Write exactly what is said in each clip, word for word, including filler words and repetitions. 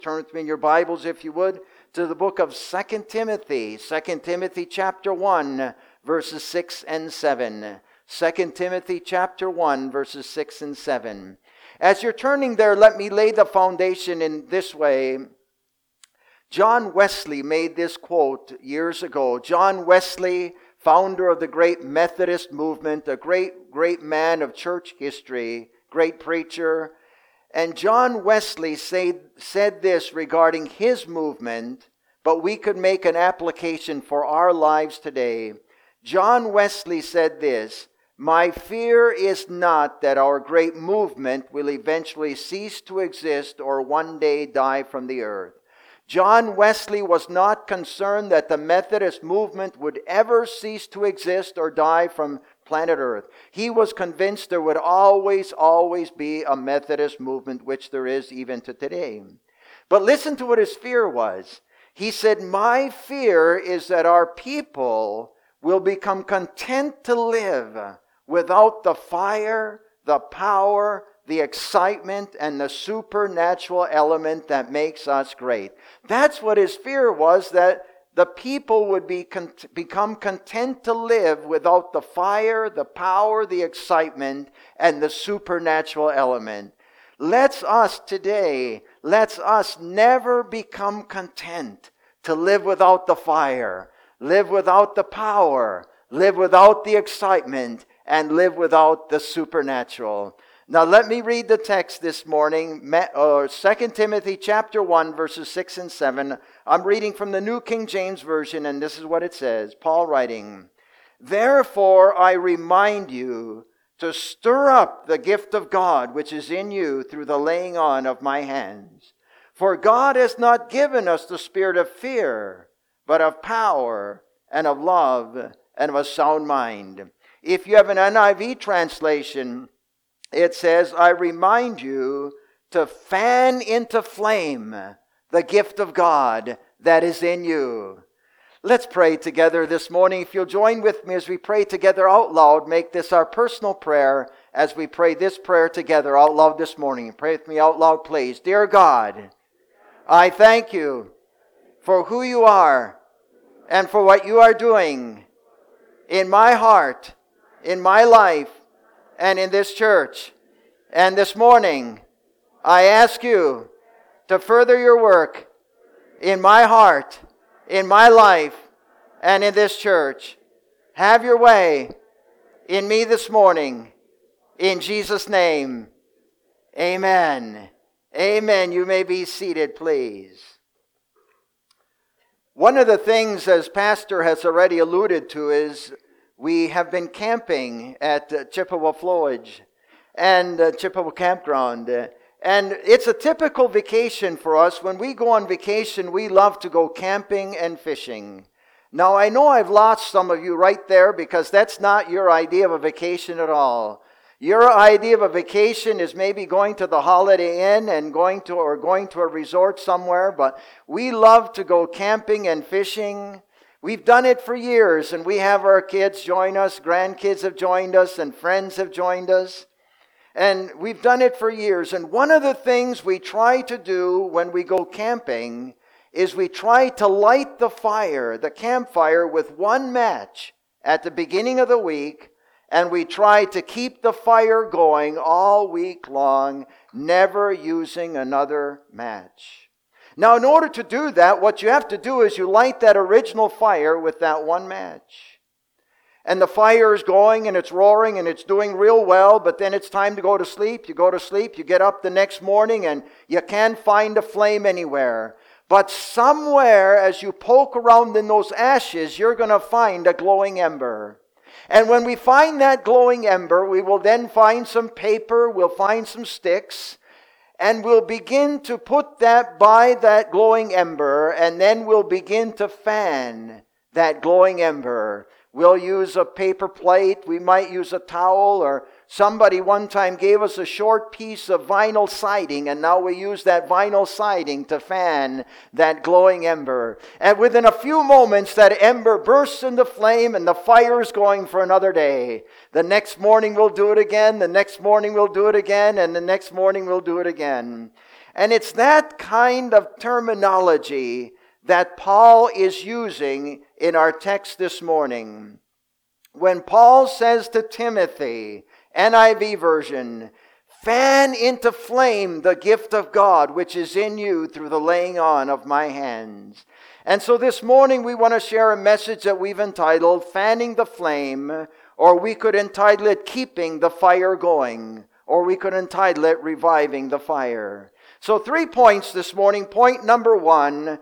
Turn with me in your Bibles, if you would, to the book of Second Timothy. Second Timothy chapter one, verses six and seven. Second Timothy chapter one, verses six and seven. As you're turning there, let me lay the foundation in this way. John Wesley made this quote years ago. John Wesley, founder of the great Methodist movement, a great, great man of church history, great preacher. And John Wesley say, said this regarding his movement, but we could make an application for our lives today. John Wesley said this: "My fear is not that our great movement will eventually cease to exist or one day die from the earth." John Wesley was not concerned that the Methodist movement would ever cease to exist or die from planet Earth. He was convinced there would always, always be a Methodist movement, which there is even to today. But listen to what his fear was. He said, "My fear is that our people will become content to live without the fire, the power, the excitement, and the supernatural element that makes us great." That's what his fear was, that the people would be con- become content to live without the fire, the power, the excitement, and the supernatural element. Let's us today, let's us never become content to live without the fire, live without the power, live without the excitement, and live without the supernatural. Now let me read the text this morning, Second Timothy chapter one, verses six and seven. I'm reading from the New King James Version, and this is what it says. Paul writing, "Therefore I remind you to stir up the gift of God which is in you through the laying on of my hands. For God has not given us the spirit of fear, but of power and of love and of a sound mind." If you have an N I V translation, it says, "I remind you to fan into flame the gift of God that is in you." Let's pray together this morning. If you'll join with me as we pray together out loud, make this our personal prayer as we pray this prayer together out loud this morning. Pray with me out loud, please. Dear God, I thank you for who you are and for what you are doing in my heart, in my life, and in this church. And this morning, I ask you to further your work in my heart, in my life, and in this church. Have your way in me this morning. In Jesus' name, amen. Amen. You may be seated, please. One of the things, as Pastor has already alluded to, is we have been camping at uh, Chippewa Flowage and uh, Chippewa Campground. Uh, and it's a typical vacation for us. When we go on vacation, we love to go camping and fishing. Now, I know I've lost some of you right there because that's not your idea of a vacation at all. Your idea of a vacation is maybe going to the Holiday Inn and going to or going to a resort somewhere, but we love to go camping and fishing. We've done it for years, and we have our kids join us, grandkids have joined us, and friends have joined us. And we've done it for years. And one of the things we try to do when we go camping is we try to light the fire, the campfire, with one match at the beginning of the week, and we try to keep the fire going all week long, never using another match. Now, in order to do that, what you have to do is you light that original fire with that one match. And the fire is going and it's roaring and it's doing real well, but then it's time to go to sleep. You go to sleep, you get up the next morning and you can't find a flame anywhere. But somewhere, as you poke around in those ashes, you're going to find a glowing ember. And when we find that glowing ember, we will then find some paper, we'll find some sticks, and we'll begin to put that by that glowing ember, and then we'll begin to fan that glowing ember. We'll use a paper plate, we might use a towel, or somebody one time gave us a short piece of vinyl siding, and now we use that vinyl siding to fan that glowing ember. And within a few moments, that ember bursts into flame, and the fire is going for another day. The next morning we'll do it again, the next morning we'll do it again, and the next morning we'll do it again. And it's that kind of terminology that Paul is using in our text this morning. When Paul says to Timothy, N I V version, fan into flame the gift of God which is in you through the laying on of my hands. And so this morning we want to share a message that we've entitled Fanning the Flame, or we could entitle it Keeping the Fire Going, or we could entitle it Reviving the Fire. So three points this morning. Point number one,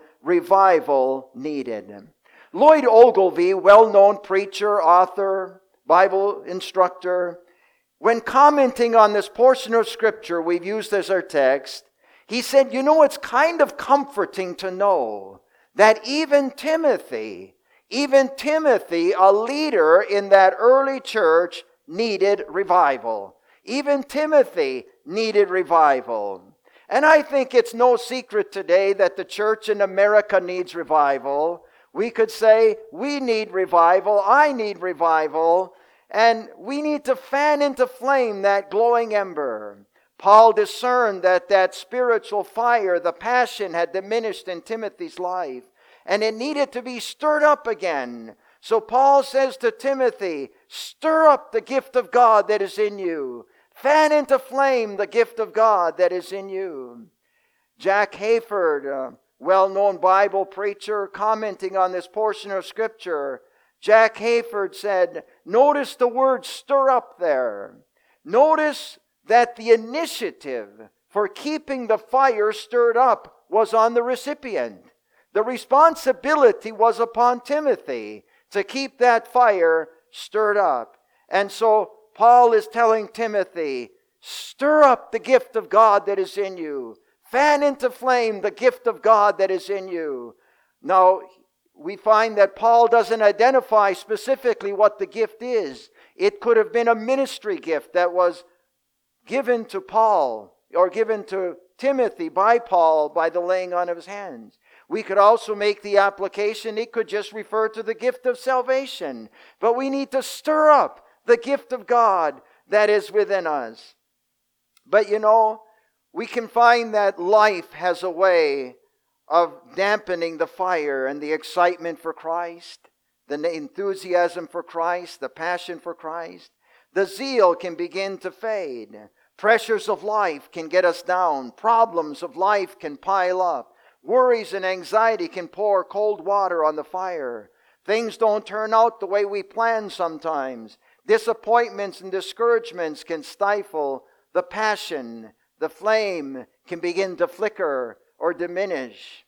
revival needed. Lloyd Ogilvie, well-known preacher, author, Bible instructor, when commenting on this portion of Scripture we've used as our text, he said, you know, it's kind of comforting to know that even Timothy, even Timothy, a leader in that early church, needed revival. Even Timothy needed revival. And I think it's no secret today that the church in America needs revival. We could say, we need revival, I need revival, and we need to fan into flame that glowing ember. Paul discerned that that spiritual fire, the passion, had diminished in Timothy's life, and it needed to be stirred up again. So Paul says to Timothy, stir up the gift of God that is in you. Fan into flame the gift of God that is in you. Jack Hayford, a well-known Bible preacher, commenting on this portion of Scripture, Jack Hayford said, notice the word stir up there. Notice that the initiative for keeping the fire stirred up was on the recipient. The responsibility was upon Timothy to keep that fire stirred up. And so Paul is telling Timothy, stir up the gift of God that is in you. Fan into flame the gift of God that is in you. Now, we find that Paul doesn't identify specifically what the gift is. It could have been a ministry gift that was given to Paul or given to Timothy by Paul by the laying on of his hands. We could also make the application, it could just refer to the gift of salvation. But we need to stir up the gift of God that is within us. But you know, we can find that life has a way of dampening the fire and the excitement for Christ, the enthusiasm for Christ, the passion for Christ. The zeal can begin to fade. Pressures of life can get us down. Problems of life can pile up. Worries and anxiety can pour cold water on the fire. Things don't turn out the way we plan sometimes. Disappointments and discouragements can stifle the passion. The flame can begin to flicker or diminish.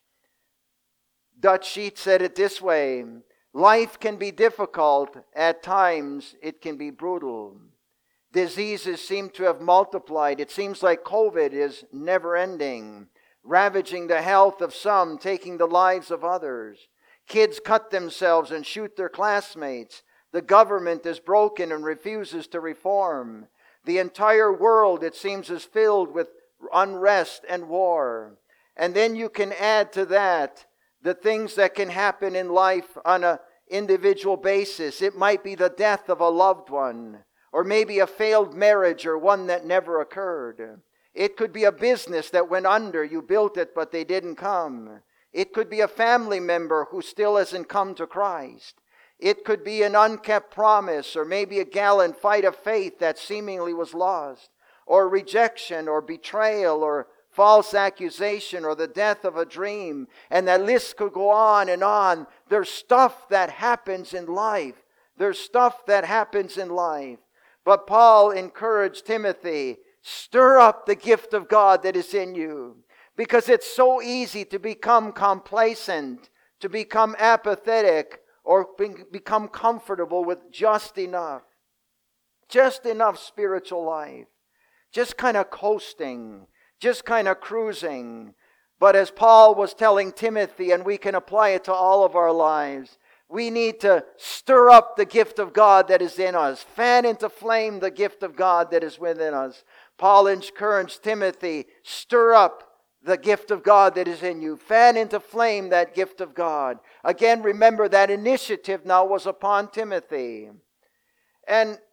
Dutch Sheet said it this way, life can be difficult, at times it can be brutal. Diseases seem to have multiplied. It seems like COVID is never ending, ravaging the health of some, taking the lives of others. Kids cut themselves and shoot their classmates. The government is broken and refuses to reform. The entire world, it seems, is filled with unrest and war. And then you can add to that the things that can happen in life on an individual basis. It might be the death of a loved one, or maybe a failed marriage or one that never occurred. It could be a business that went under. You built it, but they didn't come. It could be a family member who still hasn't come to Christ. It could be an unkept promise, or maybe a gallant fight of faith that seemingly was lost, or rejection, or betrayal, or false accusation, or the death of a dream. And that list could go on and on. There's stuff that happens in life. There's stuff that happens in life. But Paul encouraged Timothy, stir up the gift of God that is in you. Because it's so easy to become complacent, to become apathetic, or become comfortable with just enough. Just enough spiritual life. Just kind of coasting. Just kind of cruising. But as Paul was telling Timothy, and we can apply it to all of our lives, we need to stir up the gift of God that is in us. Fan into flame the gift of God that is within us. Paul encouraged Timothy, stir up the gift of God that is in you. Fan into flame that gift of God. Again, remember that initiative now was upon Timothy. And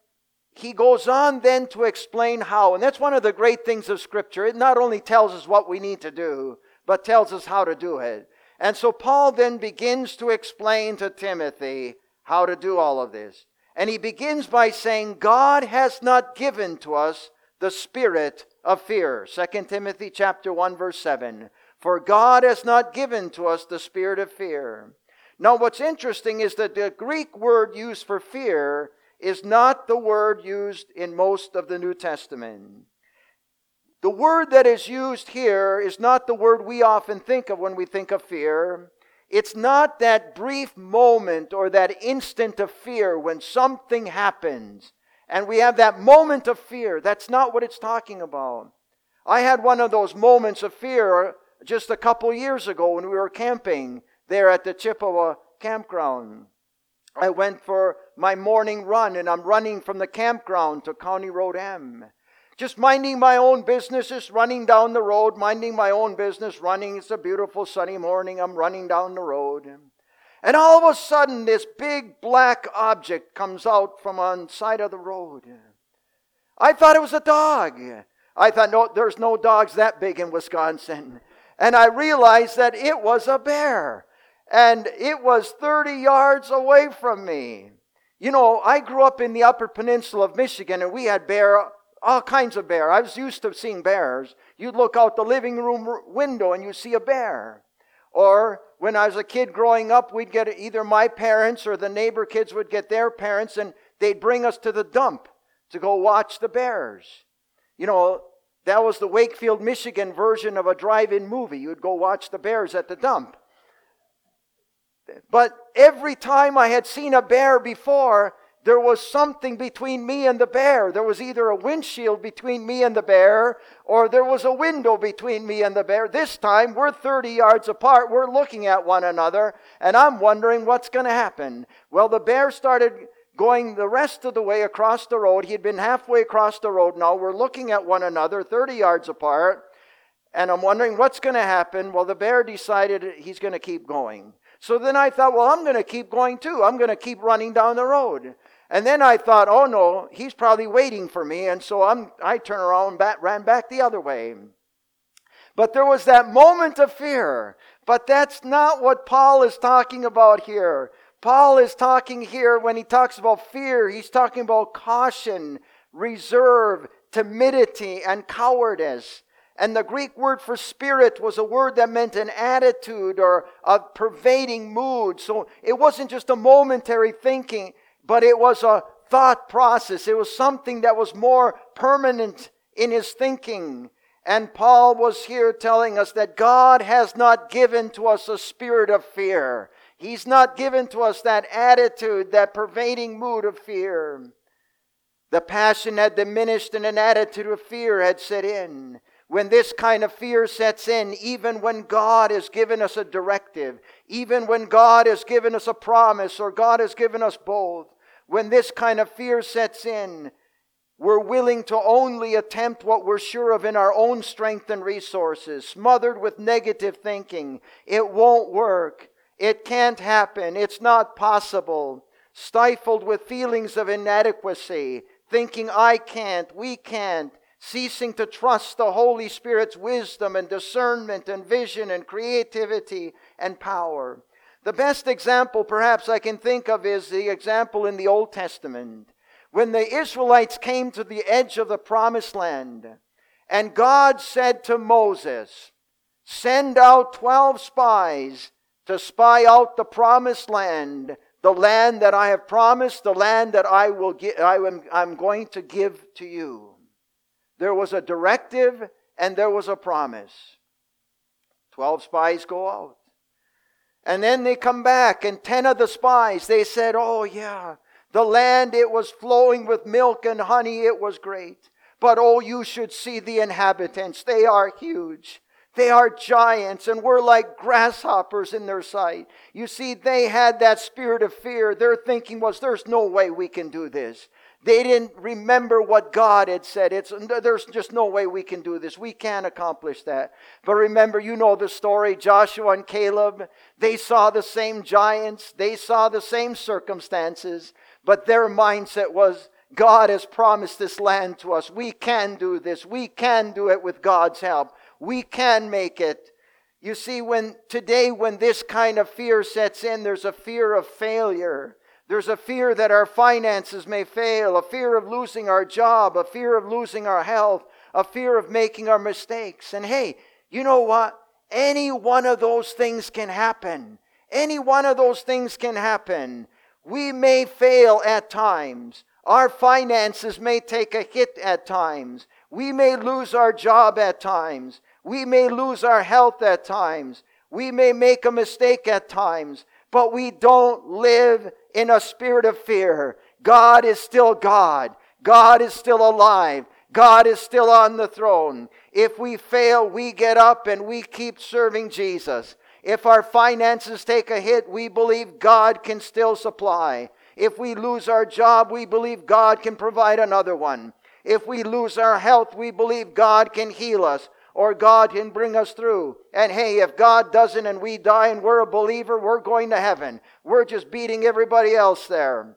he goes on then to explain how. And that's one of the great things of Scripture. It not only tells us what we need to do, but tells us how to do it. And so Paul then begins to explain to Timothy how to do all of this. And he begins by saying, God has not given to us the spirit of fear. Second Timothy chapter one, verse seven. For God has not given to us the spirit of fear. Now what's interesting is that the Greek word used for fear is not the word used in most of the New Testament. The word that is used here is not the word we often think of when we think of fear. It's not that brief moment or that instant of fear when something happens and we have that moment of fear. That's not what it's talking about. I had one of those moments of fear just a couple years ago when we were camping there at the Chippewa campground. I went for my morning run, and I'm running from the campground to County Road M. Just minding my own business, just running down the road, minding my own business, running. It's a beautiful sunny morning. I'm running down the road. And all of a sudden, this big black object comes out from on the side of the road. I thought it was a dog. I thought, no, there's no dogs that big in Wisconsin. And I realized that it was a bear. And it was thirty yards away from me. You know, I grew up in the Upper Peninsula of Michigan, and we had bear, all kinds of bear. I was used to seeing bears. You'd look out the living room window and you see a bear. Or when I was a kid growing up, we'd get either my parents or the neighbor kids would get their parents, and they'd bring us to the dump to go watch the bears. You know, that was the Wakefield, Michigan version of a drive-in movie. You'd go watch the bears at the dump. But every time I had seen a bear before, there was something between me and the bear. There was either a windshield between me and the bear, or there was a window between me and the bear. This time, we're thirty yards apart. We're looking at one another, and I'm wondering what's going to happen. Well, the bear started going the rest of the way across the road. He had been halfway across the road now. We're looking at one another, thirty yards apart, and I'm wondering what's going to happen. Well, the bear decided he's going to keep going. So then I thought, well, I'm going to keep going too. I'm going to keep running down the road. And then I thought, oh no, he's probably waiting for me. And so I'm, I turned around and back, ran back the other way. But there was that moment of fear. But that's not what Paul is talking about here. Paul is talking here, when he talks about fear, he's talking about caution, reserve, timidity, and cowardice. And the Greek word for spirit was a word that meant an attitude or a pervading mood. So it wasn't just a momentary thinking, but it was a thought process. It was something that was more permanent in his thinking. And Paul was here telling us that God has not given to us a spirit of fear. He's not given to us that attitude, that pervading mood of fear. The passion had diminished and an attitude of fear had set in. When this kind of fear sets in, even when God has given us a directive, even when God has given us a promise, or God has given us both, when this kind of fear sets in, we're willing to only attempt what we're sure of in our own strength and resources, smothered with negative thinking. It won't work. It can't happen. It's not possible. Stifled with feelings of inadequacy, thinking I can't, we can't, ceasing to trust the Holy Spirit's wisdom and discernment and vision and creativity and power. The best example perhaps I can think of is the example in the Old Testament. When the Israelites came to the edge of the promised land, and God said to Moses, send out twelve spies to spy out the promised land, the land that I have promised, the land that I will give, I am, I'm going to give to you. There was a directive and there was a promise. Twelve spies go out. And then they come back, and ten of the spies, they said, oh yeah, the land, it was flowing with milk and honey, it was great. But oh, you should see the inhabitants. They are huge. They are giants, and we're like grasshoppers in their sight. You see, they had that spirit of fear. Their thinking was, there's no way we can do this. They didn't remember what God had said. It's, there's just no way we can do this. We can't accomplish that. But remember, you know the story, Joshua and Caleb. They saw the same giants. They saw the same circumstances. But their mindset was, God has promised this land to us. We can do this. We can do it with God's help. We can make it. You see, when today, when this kind of fear sets in, there's a fear of failure. There's a fear that our finances may fail, a fear of losing our job, a fear of losing our health, a fear of making our mistakes. And hey, you know what? Any one of those things can happen. Any one of those things can happen. We may fail at times. Our finances may take a hit at times. We may lose our job at times. We may lose our health at times. We may make a mistake at times. But we don't live in a spirit of fear. God is still God. God is still alive. God is still on the throne. If we fail, we get up and we keep serving Jesus. If our finances take a hit, we believe God can still supply. If we lose our job, we believe God can provide another one. If we lose our health, we believe God can heal us, or God can bring us through. And hey, if God doesn't and we die and we're a believer, we're going to heaven. We're just beating everybody else there.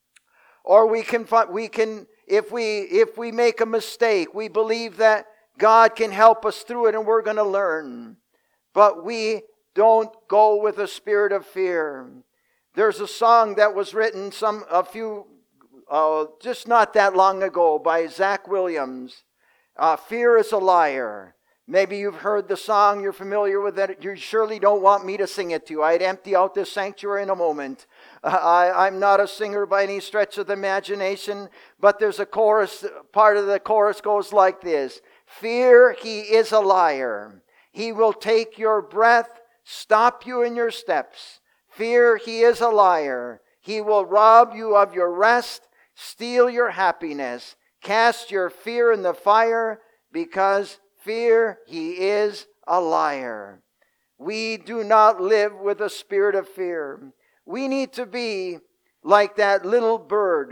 Or we can, we can if we if we make a mistake, we believe that God can help us through it and we're going to learn. But we don't go with a spirit of fear. There's a song that was written some a few uh, just not that long ago by Zach Williams. Uh, Fear is a liar. Maybe you've heard the song, you're familiar with it. You surely don't want me to sing it to you. I'd empty out this sanctuary in a moment. Uh, I, I'm not a singer by any stretch of the imagination, but there's a chorus, part of the chorus goes like this. Fear, he is a liar. He will take your breath, stop you in your steps. Fear, he is a liar. He will rob you of your rest, steal your happiness, cast your fear in the fire, because fear, he is a liar. We do not live with a spirit of fear. We need to be like that little bird.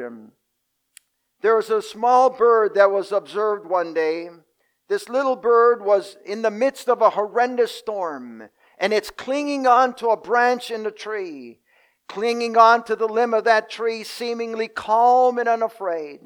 There was a small bird that was observed one day. This little bird was in the midst of a horrendous storm, and it's clinging on to a branch in the tree, clinging on to the limb of that tree, seemingly calm and unafraid.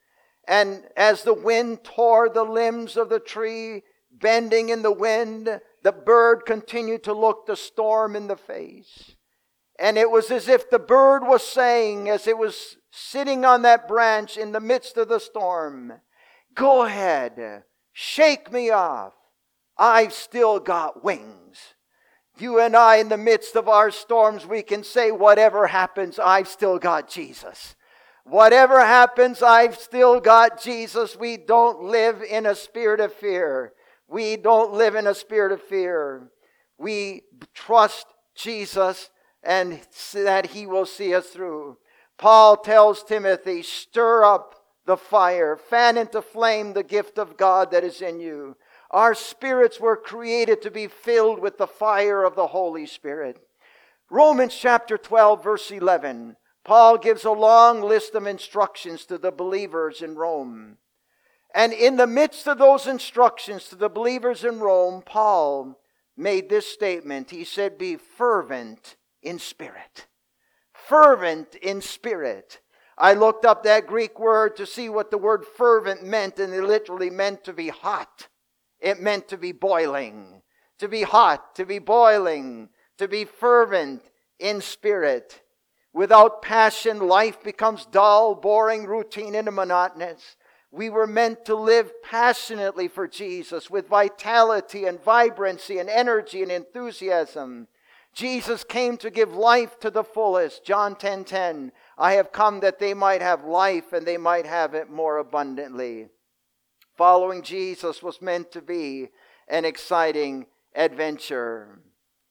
And as the wind tore the limbs of the tree, bending in the wind, the bird continued to look the storm in the face. And it was as if the bird was saying, as it was sitting on that branch in the midst of the storm, go ahead, shake me off. I've still got wings. You and I, in the midst of our storms, we can say, whatever happens, I've still got Jesus. Whatever happens, I've still got Jesus. We don't live in a spirit of fear. We don't live in a spirit of fear. We trust Jesus and that he will see us through. Paul tells Timothy, stir up the fire, fan into flame the gift of God that is in you. Our spirits were created to be filled with the fire of the Holy Spirit. Romans chapter twelve, verse eleven. Paul gives a long list of instructions to the believers in Rome. And in the midst of those instructions to the believers in Rome, Paul made this statement. He said, be fervent in spirit. Fervent in spirit. I looked up that Greek word to see what the word fervent meant, and it literally meant to be hot. It meant to be boiling, to be hot, to be boiling, to be fervent in spirit. Without passion, life becomes dull, boring, routine, and monotonous. We were meant to live passionately for Jesus with vitality and vibrancy and energy and enthusiasm. Jesus came to give life to the fullest. John ten ten. I have come that they might have life and they might have it more abundantly. Following Jesus was meant to be an exciting adventure.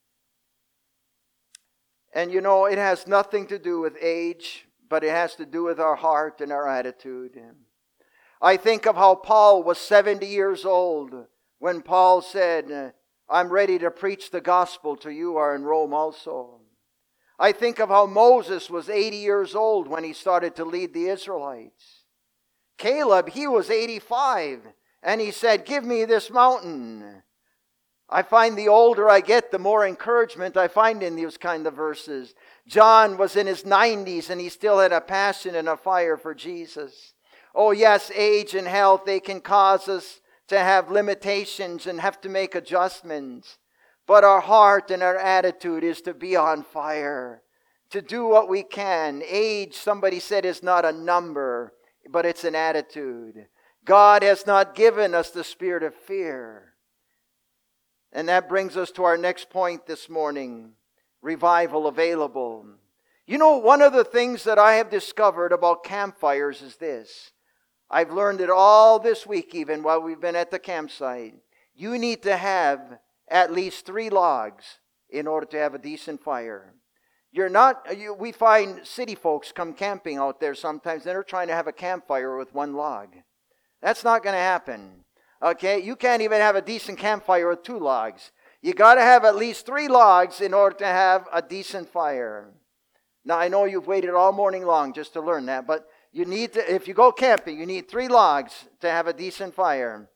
And you know, it has nothing to do with age, but it has to do with our heart and our attitude. I think of how Paul was seventy years old when Paul said, I'm ready to preach the gospel to you who are in Rome also. I think of how Moses was eighty years old when he started to lead the Israelites. Caleb, he was eighty-five, and he said, give me this mountain. I find the older I get, the more encouragement I find in these kind of verses. John was in his nineties and he still had a passion and a fire for Jesus. Oh yes, age and health, they can cause us to have limitations and have to make adjustments. But our heart and our attitude is to be on fire, to do what we can. Age, somebody said, is not a number, but it's an attitude. God has not given us the spirit of fear. And that brings us to our next point this morning. Revival available. You know, one of the things that I have discovered about campfires is this. I've learned it all this week even while we've been at the campsite. You need to have at least three logs in order to have a decent fire. You're not, you, we find city folks come camping out there sometimes and they're trying to have a campfire with one log. That's not going to happen. Okay, you can't even have a decent campfire with two logs. You got to have at least three logs in order to have a decent fire. Now, I know you've waited all morning long just to learn that, but you need to, if you go camping, you need three logs to have a decent fire.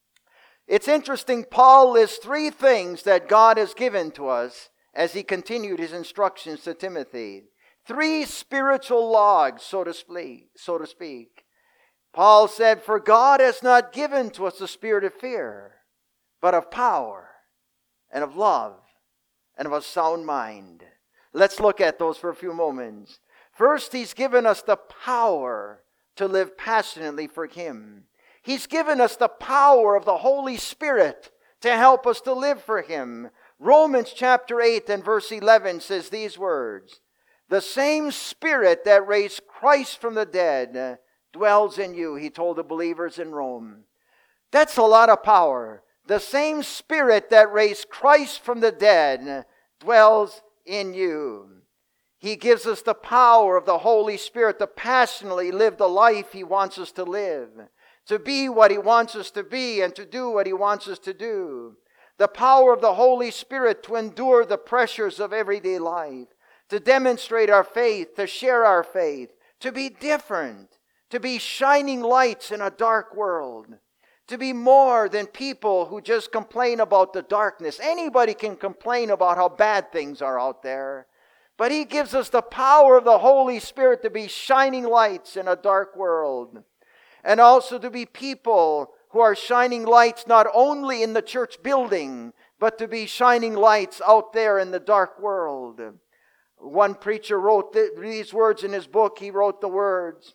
It's interesting, Paul lists three things that God has given to us as he continued his instructions to Timothy. Three spiritual logs, so to speak. So to speak. Paul said, "For God has not given to us the spirit of fear, but of power and of love and of a sound mind." Let's look at those for a few moments. First, he's given us the power to live passionately for him. He's given us the power of the Holy Spirit to help us to live for him. Romans chapter eight and verse eleven says these words, "The same Spirit that raised Christ from the dead dwells in you," he told the believers in Rome. That's a lot of power. The same Spirit that raised Christ from the dead dwells in you. He gives us the power of the Holy Spirit to passionately live the life he wants us to live, to be what he wants us to be, and to do what he wants us to do. The power of the Holy Spirit to endure the pressures of everyday life, to demonstrate our faith, to share our faith, to be different, to be shining lights in a dark world, to be more than people who just complain about the darkness. Anybody can complain about how bad things are out there, but he gives us the power of the Holy Spirit to be shining lights in a dark world, and also to be people who are shining lights not only in the church building, but to be shining lights out there in the dark world. One preacher wrote th- these words in his book. He wrote the words,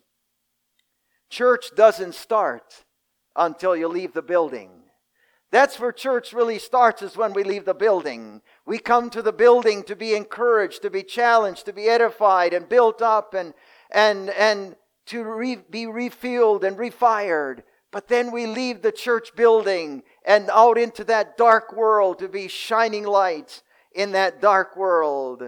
"Church doesn't start until you leave the building." That's where church really starts, is when we leave the building. We come to the building to be encouraged, to be challenged, to be edified and built up and, and, and to re, be refueled and refired. But then we leave the church building and out into that dark world to be shining lights in that dark world.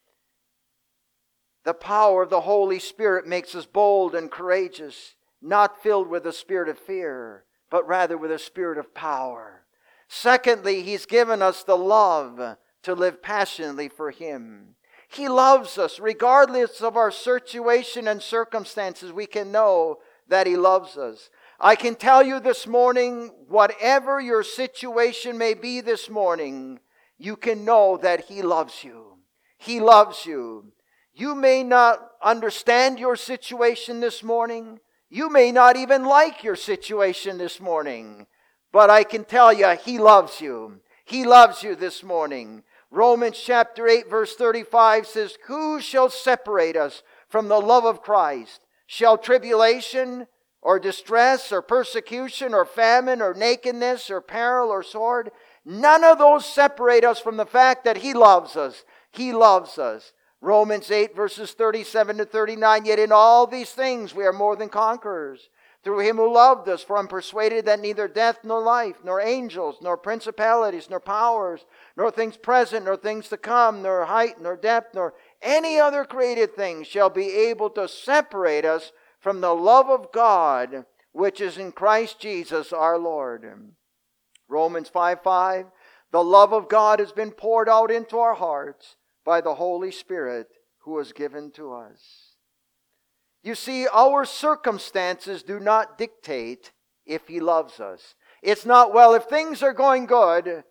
The power of the Holy Spirit makes us bold and courageous, not filled with a spirit of fear, but rather with a spirit of power. Secondly, he's given us the love to live passionately for him. He loves us. Regardless of our situation and circumstances, we can know that he loves us. I can tell you this morning, whatever your situation may be this morning, you can know that he loves you. He loves you. You may not understand your situation this morning. You may not even like your situation this morning, but I can tell you, he loves you. He loves you this morning. Romans chapter eight verse thirty-five says, "Who shall separate us from the love of Christ? Shall tribulation or distress or persecution or famine or nakedness or peril or sword? None of those separate us from the fact that he loves us. He loves us." Romans eight verses thirty-seven to thirty-nine, "Yet in all these things we are more than conquerors through him who loved us. For I'm persuaded that neither death nor life, nor angels, nor principalities, nor powers, nor things present, nor things to come, nor height, nor depth, nor any other created thing shall be able to separate us from the love of God, which is in Christ Jesus our Lord." Romans five five, "The love of God has been poured out into our hearts by the Holy Spirit who is given to us." You see, our circumstances do not dictate if he loves us. It's not, well, if things are going good,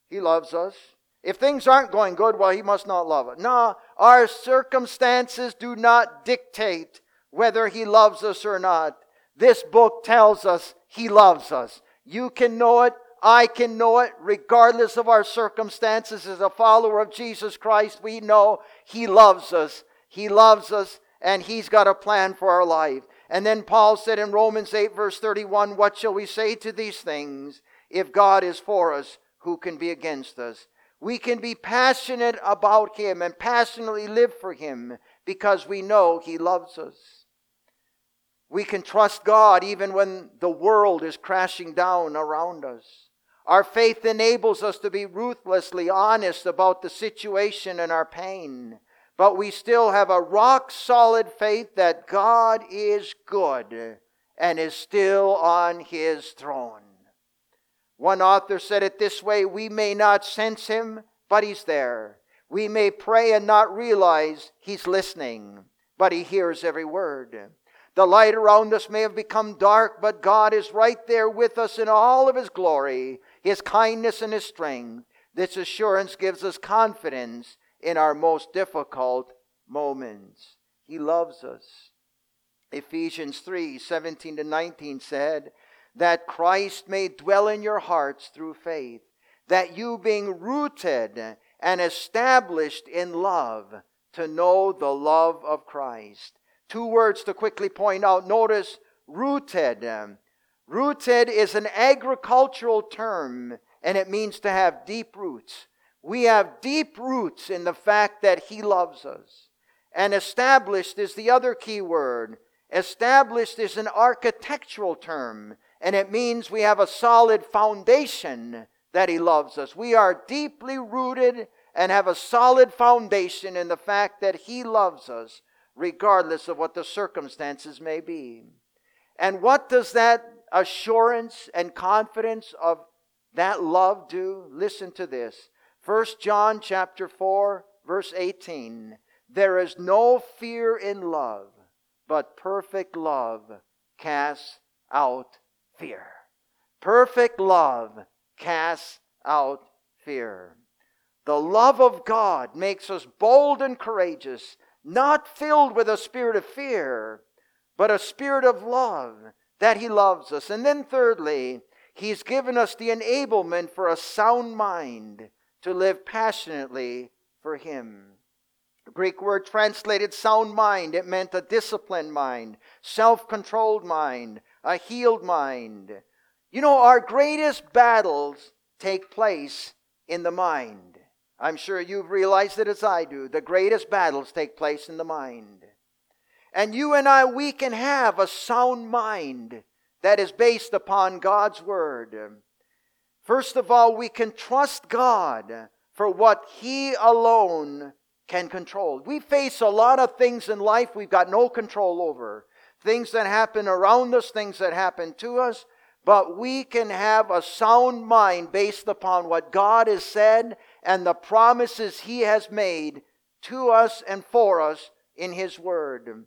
He loves us. If things aren't going good, well, He must not love us. No, our circumstances do not dictate whether He loves us or not. This book tells us He loves us. You can know it. I can know it. Regardless of our circumstances, as a follower of Jesus Christ, we know He loves us. He loves us, and He's got a plan for our life. And then Paul said in Romans eight, verse thirty-one, what shall we say to these things? If God is for us, who can be against us? We can be passionate about Him and passionately live for Him because we know He loves us. We can trust God even when the world is crashing down around us. Our faith enables us to be ruthlessly honest about the situation and our pain. But we still have a rock-solid faith that God is good and is still on His throne. One author said it this way, we may not sense Him, but He's there. We may pray and not realize He's listening, but He hears every word. The light around us may have become dark, but God is right there with us in all of His glory, His kindness and His strength. This assurance gives us confidence in our most difficult moments. He loves us. Ephesians three, seventeen to nineteen said, that Christ may dwell in your hearts through faith, that you being rooted and established in love, to know the love of Christ. Two words to quickly point out. Notice, rooted. Rooted is an agricultural term, and it means to have deep roots. We have deep roots in the fact that He loves us. And established is the other key word. Established is an architectural term, and it means we have a solid foundation that He loves us. We are deeply rooted and have a solid foundation in the fact that He loves us, regardless of what the circumstances may be. And what does that assurance and confidence of that love do? Listen to this. First John chapter four, verse eighteen. There is no fear in love, but perfect love casts out fear. Perfect love casts out fear. The love of God makes us bold and courageous, not filled with a spirit of fear, but a spirit of love, that He loves us. And then thirdly, He's given us the enablement for a sound mind to live passionately for Him. The Greek word translated sound mind, it meant a disciplined mind, self-controlled mind, a healed mind. You know, our greatest battles take place in the mind. I'm sure you've realized it as I do. The greatest battles take place in the mind. And you and I, we can have a sound mind that is based upon God's Word. First of all, we can trust God for what He alone can control. We face a lot of things in life we've got no control over. Things that happen around us, things that happen to us. But we can have a sound mind based upon what God has said and the promises He has made to us and for us in His Word.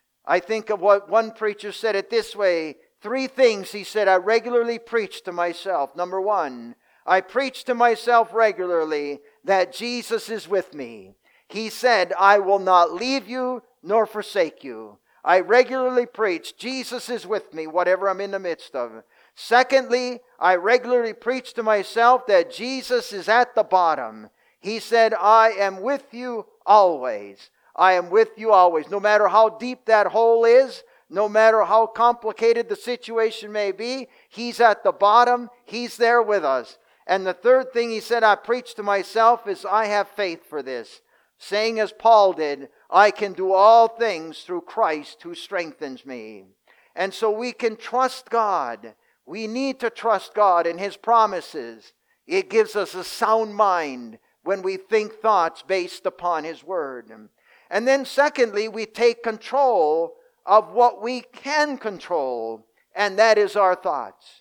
I think of what one preacher said it this way. Three things he said I regularly preach to myself. Number one, I preach to myself regularly that Jesus is with me. He said, I will not leave you nor forsake you. I regularly preach, Jesus is with me, whatever I'm in the midst of. Secondly, I regularly preach to myself that Jesus is at the bottom. He said, I am with you always. I am with you always. No matter how deep that hole is, no matter how complicated the situation may be, He's at the bottom. He's there with us. And the third thing he said I preach to myself is I have faith for this. Saying as Paul did, I can do all things through Christ who strengthens me. And so we can trust God. We need to trust God and His promises. It gives us a sound mind when we think thoughts based upon His Word. And then secondly, we take control of what we can control, and that is our thoughts.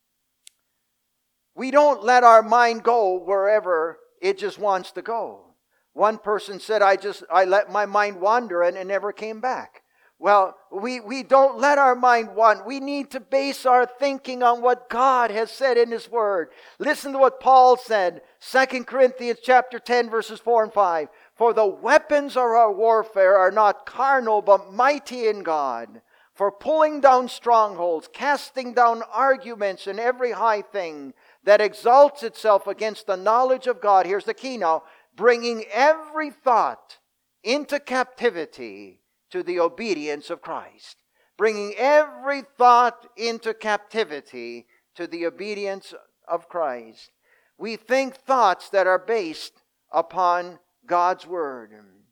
We don't let our mind go wherever it just wants to go. One person said, I just I let my mind wander and it never came back. Well, we, we don't let our mind wander. We need to base our thinking on what God has said in His Word. Listen to what Paul said. Second Corinthians chapter ten, verses four and five. For the weapons of our warfare are not carnal, but mighty in God, for pulling down strongholds, casting down arguments and every high thing that exalts itself against the knowledge of God. Here's the key now. Bringing every thought into captivity to the obedience of Christ. Bringing every thought into captivity to the obedience of Christ. We think thoughts that are based upon God's Word.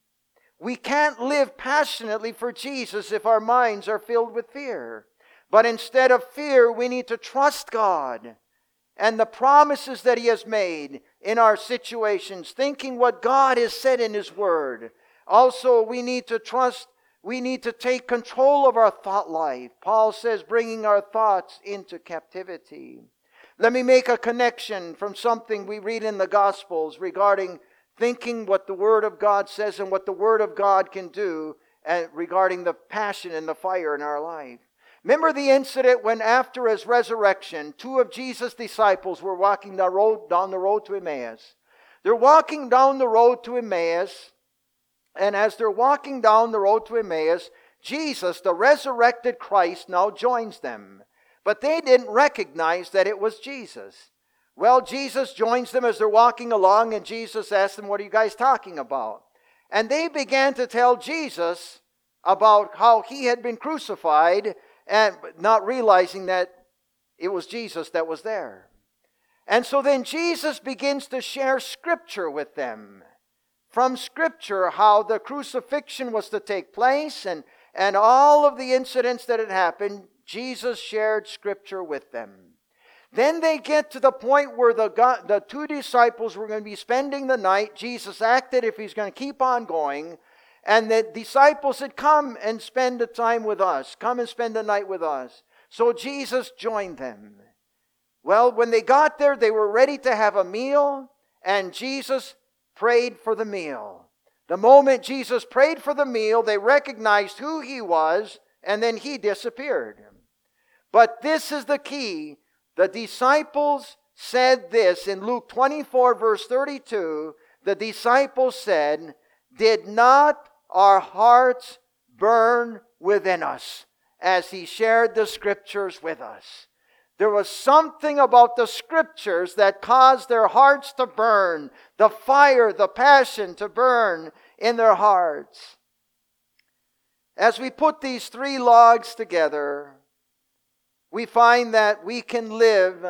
We can't live passionately for Jesus if our minds are filled with fear. But instead of fear, we need to trust God and the promises that He has made in our situations, thinking what God has said in His Word. Also, we need to trust, we need to take control of our thought life. Paul says, bringing our thoughts into captivity. Let me make a connection from something we read in the Gospels regarding thinking what the Word of God says and what the Word of God can do and regarding the passion and the fire in our life. Remember the incident when after His resurrection, two of Jesus' disciples were walking the road, down the road to Emmaus. They're walking down the road to Emmaus, and as they're walking down the road to Emmaus, Jesus, the resurrected Christ, now joins them. But they didn't recognize that it was Jesus. Well, Jesus joins them as they're walking along, and Jesus asks them, what are you guys talking about? And they began to tell Jesus about how He had been crucified, and not realizing that it was Jesus that was there. And so then Jesus begins to share Scripture with them. From Scripture, how the crucifixion was to take place, and, and all of the incidents that had happened, Jesus shared Scripture with them. Then they get to the point where the, God, the two disciples were going to be spending the night. Jesus acted if He's going to keep on going. And the disciples said, come and spend the time with us. Come and spend the night with us. So Jesus joined them. Well, when they got there, they were ready to have a meal. And Jesus prayed for the meal. The moment Jesus prayed for the meal, they recognized who He was. And then He disappeared. But this is the key. The disciples said this in Luke twenty-four, verse thirty-two. The disciples said, did not our hearts burn within us as He shared the Scriptures with us? There was something about the Scriptures that caused their hearts to burn, the fire, the passion to burn in their hearts. As we put these three logs together, we find that we can live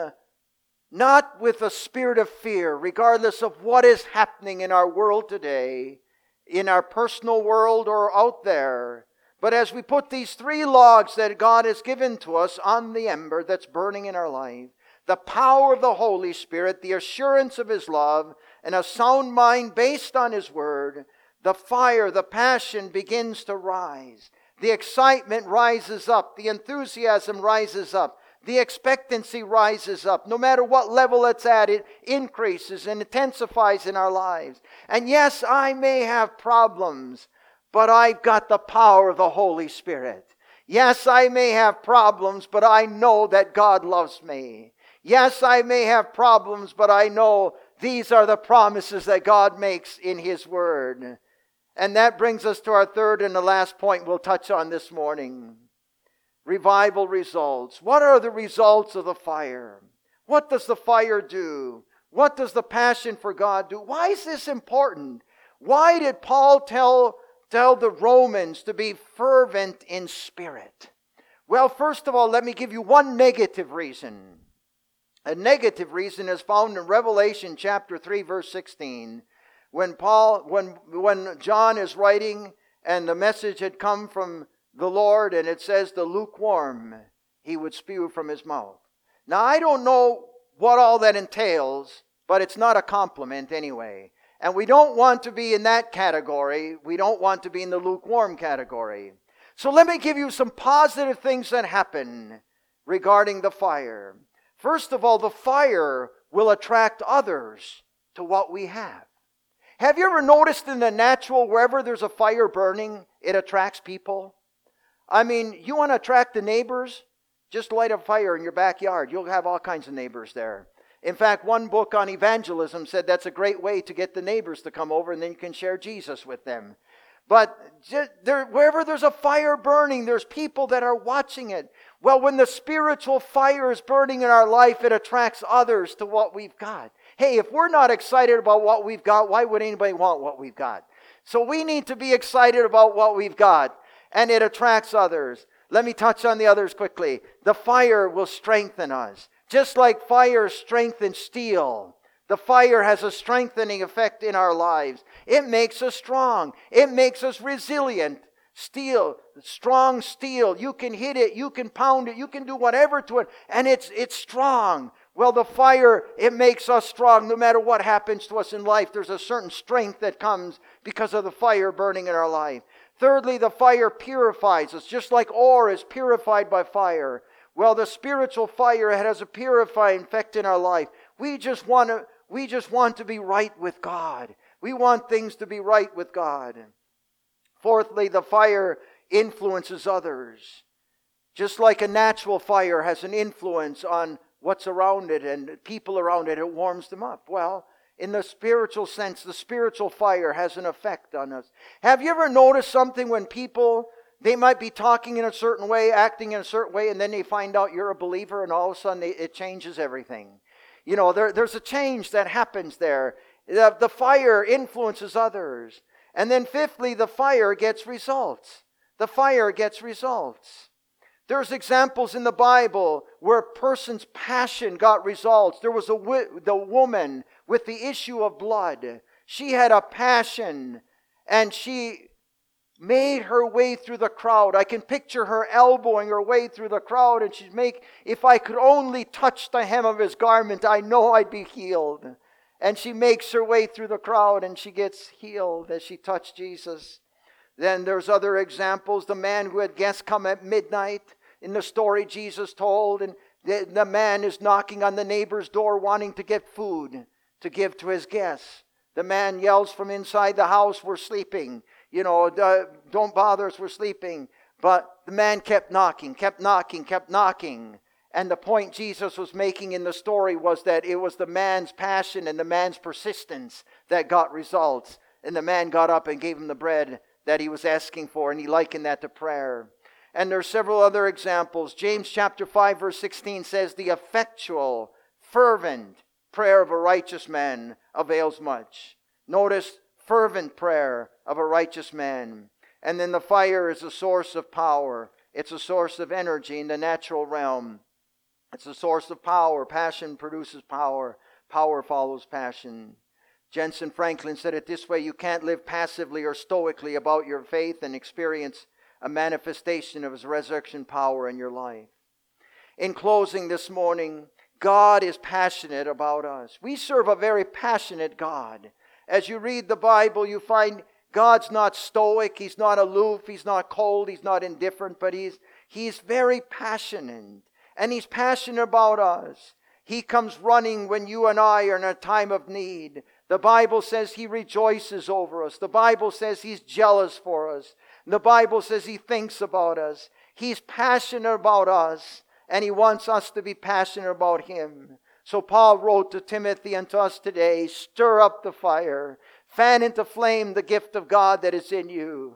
not with a spirit of fear, regardless of what is happening in our world today, in our personal world or out there. But as we put these three logs that God has given to us on the ember that's burning in our life, the power of the Holy Spirit, the assurance of His love, and a sound mind based on His Word, the fire, the passion begins to rise. The excitement rises up. The enthusiasm rises up. The expectancy rises up. No matter what level it's at, it increases and intensifies in our lives. And yes, I may have problems, but I've got the power of the Holy Spirit. Yes, I may have problems, but I know that God loves me. Yes, I may have problems, but I know these are the promises that God makes in His Word. And that brings us to our third and the last point we'll touch on this morning. Revival results. What are the results of the fire? What does the fire do? What does the passion for God do? Why is this important? Why did Paul tell, tell the Romans to be fervent in spirit? Well, first of all, let me give you one negative reason. A negative reason is found in Revelation chapter three, verse sixteen. When Paul, when, when John is writing and the message had come from the Lord and it says the lukewarm, He would spew from His mouth. Now I don't know what all that entails, but it's not a compliment anyway. And we don't want to be in that category. We don't want to be in the lukewarm category. So let me give you some positive things that happen regarding the fire. First of all, the fire will attract others to what we have. Have you ever noticed in the natural, wherever there's a fire burning, it attracts people? I mean, you want to attract the neighbors? Just light a fire in your backyard. You'll have all kinds of neighbors there. In fact, one book on evangelism said that's a great way to get the neighbors to come over, and then you can share Jesus with them. But just there, wherever there's a fire burning, there's people that are watching it. Well, when the spiritual fire is burning in our life, it attracts others to what we've got. Hey, if we're not excited about what we've got, why would anybody want what we've got? So we need to be excited about what we've got, and it attracts others. Let me touch on the others quickly. The fire will strengthen us. Just like fire strengthens steel, the fire has a strengthening effect in our lives. It makes us strong. It makes us resilient. Steel, strong steel. You can hit it, you can pound it, you can do whatever to it, and it's it's strong. Well, the fire, it makes us strong. No matter what happens to us in life, there's a certain strength that comes because of the fire burning in our life. Thirdly, the fire purifies us, just like ore is purified by fire. Well, the spiritual fire has a purifying effect in our life. We just want to, we just want to be right with God. We want things to be right with God. Fourthly, the fire influences others. Just like a natural fire has an influence on what's around it and people around it, it warms them up. Well, in the spiritual sense, the spiritual fire has an effect on us. Have you ever noticed something when people, they might be talking in a certain way, acting in a certain way, and then they find out you're a believer, and all of a sudden they, it changes everything. You know, there, there's a change that happens there. The, the fire influences others. And then fifthly, the fire gets results. The fire gets results. There's examples in the Bible where a person's passion got results. There was a the woman with the issue of blood. She had a passion, and she made her way through the crowd. I can picture her elbowing her way through the crowd, and she'd make, if I could only touch the hem of his garment, I know I'd be healed. And she makes her way through the crowd, and she gets healed as she touched Jesus. Then there's other examples. The man who had guests come at midnight in the story Jesus told, and the, the man is knocking on the neighbor's door wanting to get food to give to his guests. The man yells from inside the house, "We're sleeping. You know, don't bother us, we're sleeping." But the man kept knocking, kept knocking, kept knocking. And the point Jesus was making in the story was that it was the man's passion and the man's persistence that got results. And the man got up and gave him the bread that he was asking for, and he likened that to prayer. And there are several other examples. James chapter five verse sixteen says, "The effectual, fervent prayer of a righteous man avails much." Notice, fervent prayer of a righteous man. And then the fire is a source of power. It's a source of energy in the natural realm. It's a source of power. Passion produces power. Power follows passion. Jensen Franklin said it this way: you can't live passively or stoically about your faith and experience a manifestation of His resurrection power in your life. In closing this morning, God is passionate about us. We serve a very passionate God. As you read the Bible, you find God's not stoic, He's not aloof, He's not cold, He's not indifferent, but He's, he's very passionate. And He's passionate about us. He comes running when you and I are in a time of need. The Bible says He rejoices over us. The Bible says He's jealous for us. The Bible says He thinks about us. He's passionate about us, and He wants us to be passionate about Him. So Paul wrote to Timothy and to us today, stir up the fire, fan into flame the gift of God that is in you.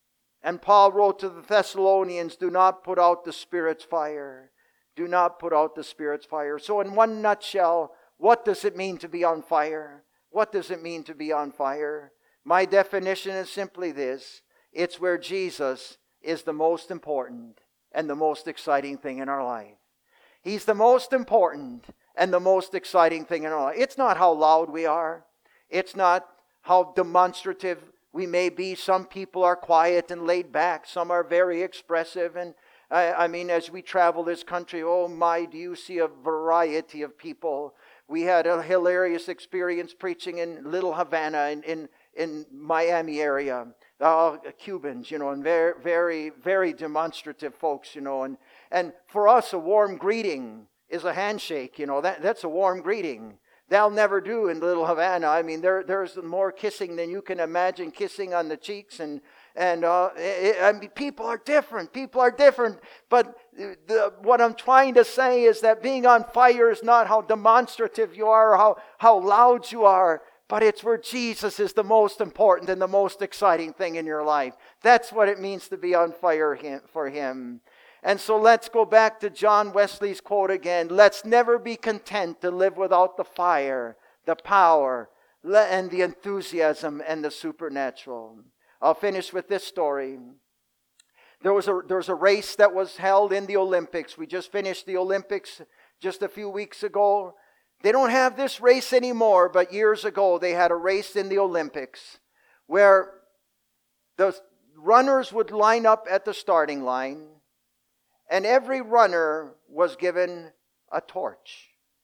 And Paul wrote to the Thessalonians, do not put out the Spirit's fire. Do not put out the Spirit's fire. So in one nutshell, what does it mean to be on fire? What does it mean to be on fire? My definition is simply this. It's where Jesus is the most important and the most exciting thing in our life. He's the most important and the most exciting thing in our life. It's not how loud we are. It's not how demonstrative we may be. Some people are quiet and laid back. Some are very expressive. And I, I mean, as we travel this country, oh my, do you see a variety of people. We had a hilarious experience preaching in Little Havana in, in, in Miami area. Uh, Cubans, you know, and very, very, very demonstrative folks, you know. And, and for us, a warm greeting is a handshake, you know. That, that's a warm greeting. They'll never do in Little Havana. I mean, there, there's more kissing than you can imagine, kissing on the cheeks. And, and uh, it, I mean, people are different. People are different. But the, what I'm trying to say is that being on fire is not how demonstrative you are or how, how loud you are. But it's where Jesus is the most important and the most exciting thing in your life. That's what it means to be on fire for Him. And so let's go back to John Wesley's quote again. Let's never be content to live without the fire, the power, and the enthusiasm and the supernatural. I'll finish with this story. There was a, there was a race that was held in the Olympics. We just finished the Olympics just a few weeks ago. They don't have this race anymore, but years ago they had a race in the Olympics where the runners would line up at the starting line, and every runner was given a torch.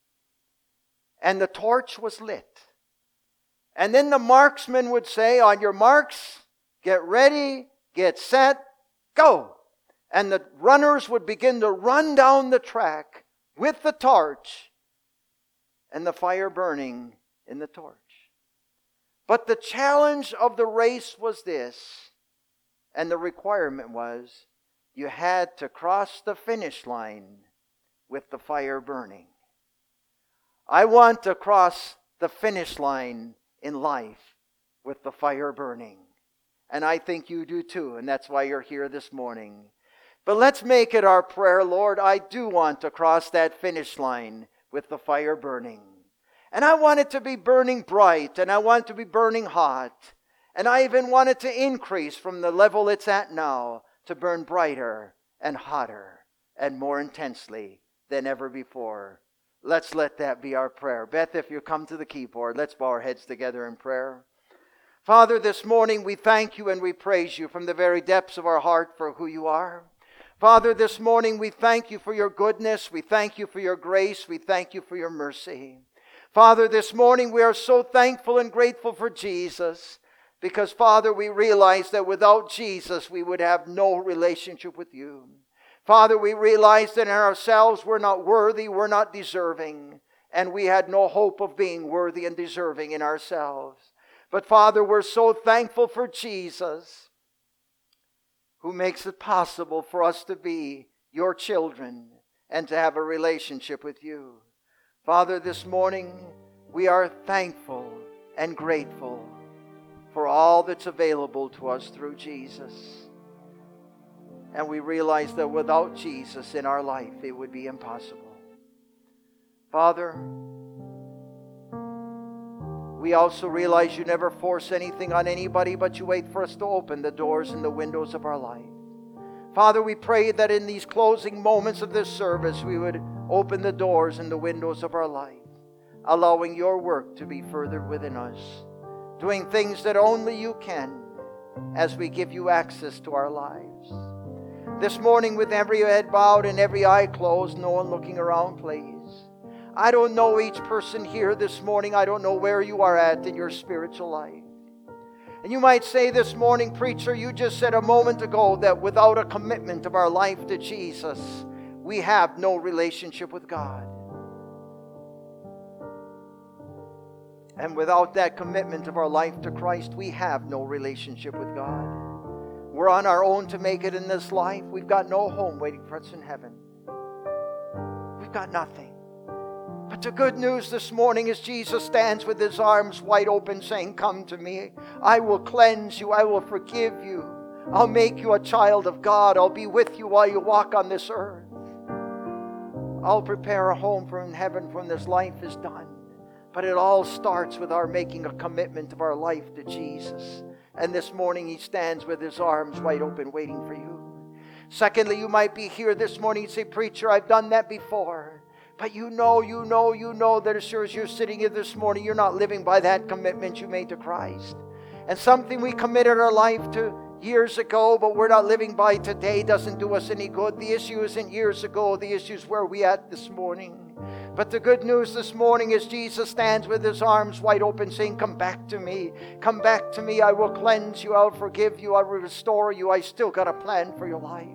And the torch was lit. And then the marksman would say, on your marks, get ready, get set, go. And the runners would begin to run down the track with the torch and the fire burning in the torch. But the challenge of the race was this, and the requirement was you had to cross the finish line with the fire burning. I want to cross the finish line in life with the fire burning. And I think you do too, and that's why you're here this morning. But let's make it our prayer, Lord, I do want to cross that finish line with the fire burning. And I want it to be burning bright, and I want it to be burning hot. And I even want it to increase from the level it's at now to burn brighter and hotter and more intensely than ever before. Let's let that be our prayer. Beth, if you come to the keyboard, let's bow our heads together in prayer. Father, this morning we thank you and we praise you from the very depths of our heart for who you are. Father, this morning we thank you for your goodness. We thank you for your grace. We thank you for your mercy. Father, this morning we are so thankful and grateful for Jesus because, Father, we realize that without Jesus we would have no relationship with you. Father, we realize that in ourselves we're not worthy, we're not deserving, and we had no hope of being worthy and deserving in ourselves. But Father, we're so thankful for Jesus, who makes it possible for us to be your children and to have a relationship with you. Father, this morning we are thankful and grateful for all that's available to us through Jesus. And we realize that without Jesus in our life, it would be impossible. Father, we also realize you never force anything on anybody, but you wait for us to open the doors and the windows of our life. Father, we pray that in these closing moments of this service, we would open the doors and the windows of our life, allowing your work to be furthered within us, doing things that only you can as we give you access to our lives. This morning, with every head bowed and every eye closed, no one looking around, please. I don't know each person here this morning. I don't know where you are at in your spiritual life. And you might say this morning, preacher, you just said a moment ago that without a commitment of our life to Jesus, we have no relationship with God. And without that commitment of our life to Christ, we have no relationship with God. We're on our own to make it in this life. We've got no home waiting for us in heaven. We've got nothing. But the good news this morning is Jesus stands with his arms wide open saying, come to me. I will cleanse you. I will forgive you. I'll make you a child of God. I'll be with you while you walk on this earth. I'll prepare a home for in heaven when this life is done. But it all starts with our making a commitment of our life to Jesus. And this morning he stands with his arms wide open waiting for you. Secondly, you might be here this morning and say, preacher, I've done that before. But you know, you know, you know that as sure as you're sitting here this morning, you're not living by that commitment you made to Christ. And something we committed our life to years ago, but we're not living by today, doesn't do us any good. The issue isn't years ago. The issue is where we at this morning. But the good news this morning is Jesus stands with his arms wide open saying, come back to me. Come back to me. I will cleanse you. I'll forgive you. I'll restore you. I still got a plan for your life.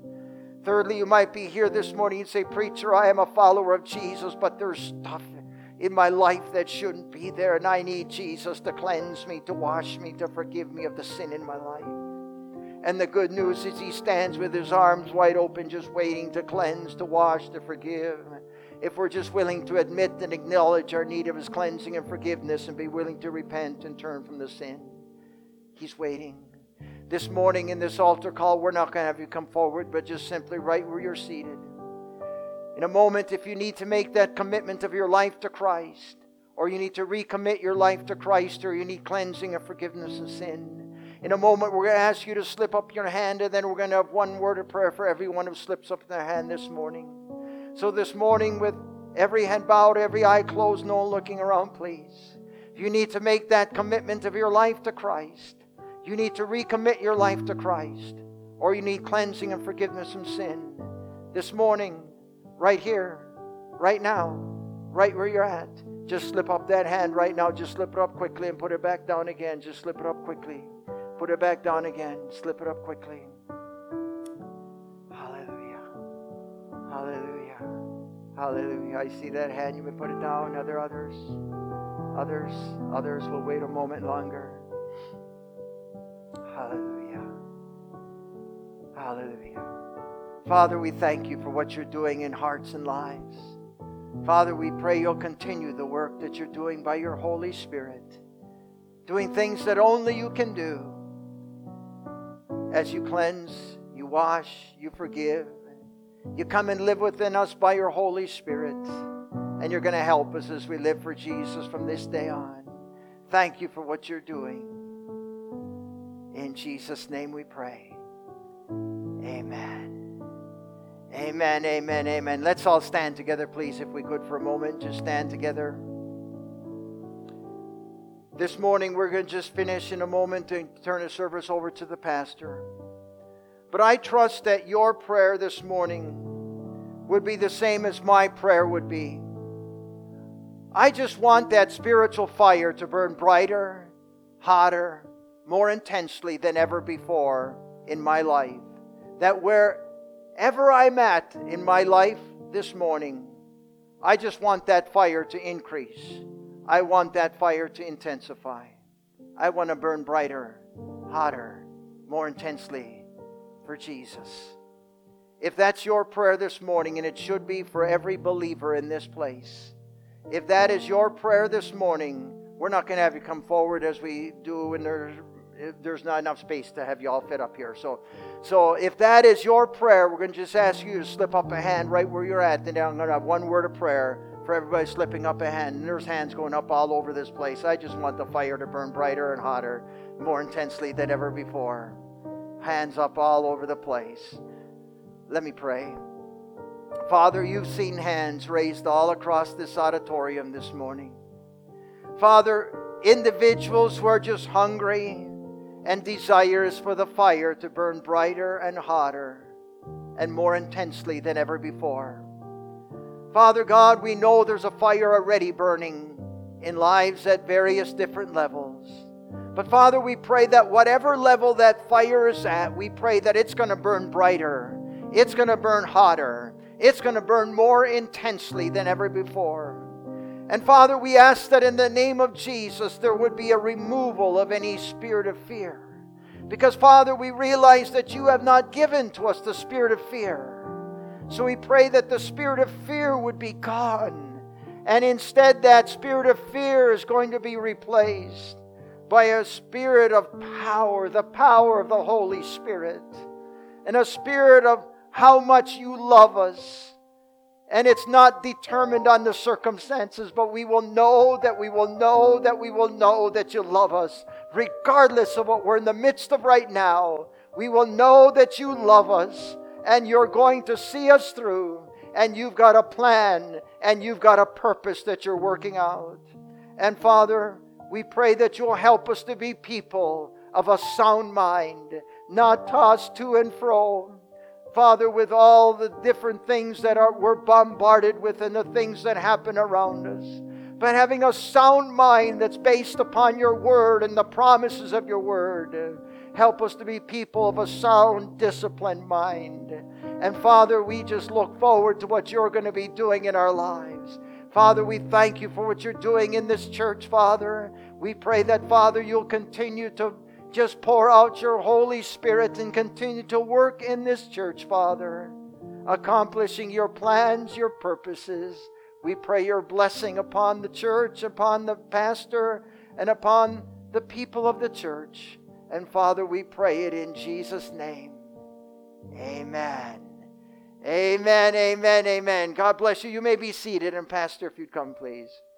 Thirdly, you might be here this morning and say, preacher, I am a follower of Jesus, but there's stuff in my life that shouldn't be there. And I need Jesus to cleanse me, to wash me, to forgive me of the sin in my life. And the good news is He stands with His arms wide open, just waiting to cleanse, to wash, to forgive. If we're just willing to admit and acknowledge our need of His cleansing and forgiveness and be willing to repent and turn from the sin, He's waiting. This morning in this altar call, we're not going to have you come forward, but just simply right where you're seated. In a moment, if you need to make that commitment of your life to Christ, or you need to recommit your life to Christ, or you need cleansing and forgiveness of sin, in a moment, we're going to ask you to slip up your hand, and then we're going to have one word of prayer for everyone who slips up their hand this morning. So this morning, with every head bowed, every eye closed, no one looking around, please. If you need to make that commitment of your life to Christ, you need to recommit your life to Christ, or you need cleansing and forgiveness from sin, this morning, right here, right now, right where you're at, just slip up that hand right now. Just slip it up quickly and put it back down again. Just slip it up quickly. Put it back down again. Slip it up quickly. Hallelujah. Hallelujah. Hallelujah. I see that hand. You may put it down. Are there others? Others? Others will wait a moment longer. Hallelujah. Hallelujah. Father, we thank you for what you're doing in hearts and lives. Father, we pray you'll continue the work that you're doing by your Holy Spirit, doing things that only you can do. As you cleanse, you wash, you forgive, you come and live within us by your Holy Spirit, and you're going to help us as we live for Jesus from this day on. Thank you for what you're doing. In Jesus' name we pray. Amen. Amen, amen, amen. Let's all stand together, please, if we could for a moment. Just stand together. This morning, we're going to just finish in a moment and turn the service over to the pastor. But I trust that your prayer this morning would be the same as my prayer would be. I just want that spiritual fire to burn brighter, hotter, more intensely than ever before in my life. That wherever I'm at in my life this morning, I just want that fire to increase. I want that fire to intensify. I want to burn brighter, hotter, more intensely for Jesus. If that's your prayer this morning, and it should be for every believer in this place, if that is your prayer this morning, we're not going to have you come forward as we do when there's, there's not enough space to have you all fit up here. So, so if that is your prayer, we're going to just ask you to slip up a hand right where you're at. Then I'm going to have one word of prayer for everybody slipping up a hand. And there's hands going up all over this place. I just want the fire to burn brighter and hotter, more intensely than ever before. Hands up all over the place. Let me pray. Father, you've seen hands raised all across this auditorium this morning. Father, individuals who are just hungry and desirous for the fire to burn brighter and hotter and more intensely than ever before. Father God, we know there's a fire already burning in lives at various different levels. But Father, we pray that whatever level that fire is at, we pray that it's going to burn brighter. It's going to burn hotter. It's going to burn more intensely than ever before. And Father, we ask that in the name of Jesus, there would be a removal of any spirit of fear. Because Father, we realize that you have not given to us the spirit of fear. So we pray that the spirit of fear would be gone. And instead that spirit of fear is going to be replaced by a spirit of power, the power of the Holy Spirit. And a spirit of how much you love us. And it's not determined on the circumstances, but we will know that we will know that we will know that you love us. Regardless of what we're in the midst of right now, we will know that you love us and you're going to see us through. And you've got a plan and you've got a purpose that you're working out. And Father, we pray that you'll help us to be people of a sound mind, not tossed to and fro. Father, with all the different things that are, we're bombarded with and the things that happen around us. But having a sound mind that's based upon your word and the promises of your word. Help us to be people of a sound, disciplined mind. And Father, we just look forward to what you're going to be doing in our lives. Father, we thank you for what you're doing in this church, Father. We pray that, Father, you'll continue to just pour out your Holy Spirit and continue to work in this church, Father, accomplishing your plans, your purposes. We pray your blessing upon the church, upon the pastor, and upon the people of the church. And Father, we pray it in Jesus' name. Amen. Amen, amen, amen. God bless you. You may be seated. And Pastor, if you'd come, please.